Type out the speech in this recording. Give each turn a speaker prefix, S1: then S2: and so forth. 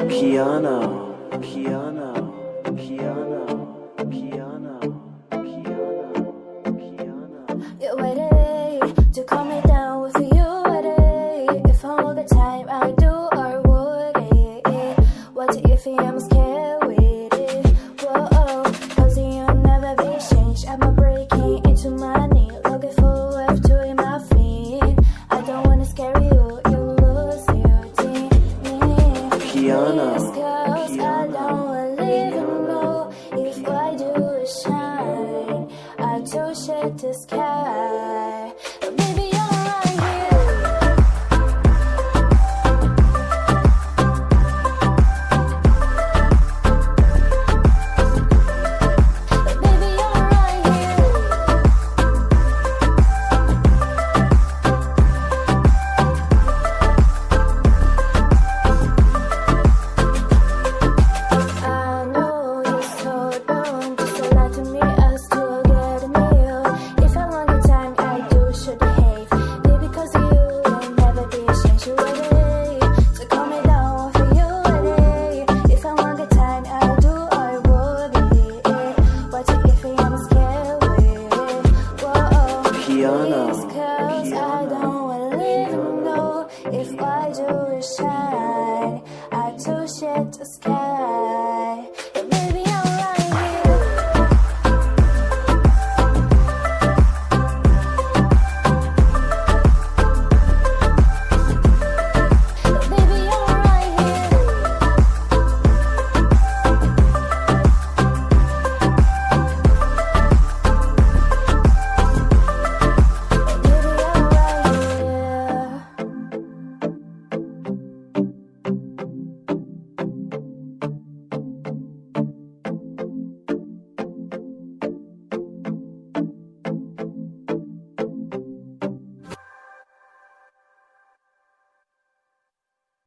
S1: Piano, piano, piano, piano, piano, piano.
S2: You're ready to calm me down with you ready. If all the time I do or would it. What if I'm scared with it? Whoa, cause you'll never be changed. I'm breaking into my knee, looking forward to my feet. I don't wanna scare you, you lose your team.
S1: Piano,
S2: Cause I don't even know if I do shine. I touch the sky. But baby, you're right here. But baby, you're right here. I know you're so dumb, just a lie to me, I still get near. If I want the time, I do should behave. Baby, cause you will never be changed, you ready. So calm me down for you ready. If I want the time, I do, I would be it. What if I'm scared with it? Whoa,
S1: Piano,
S2: cause I don't even know if I do shine. I touch the sky.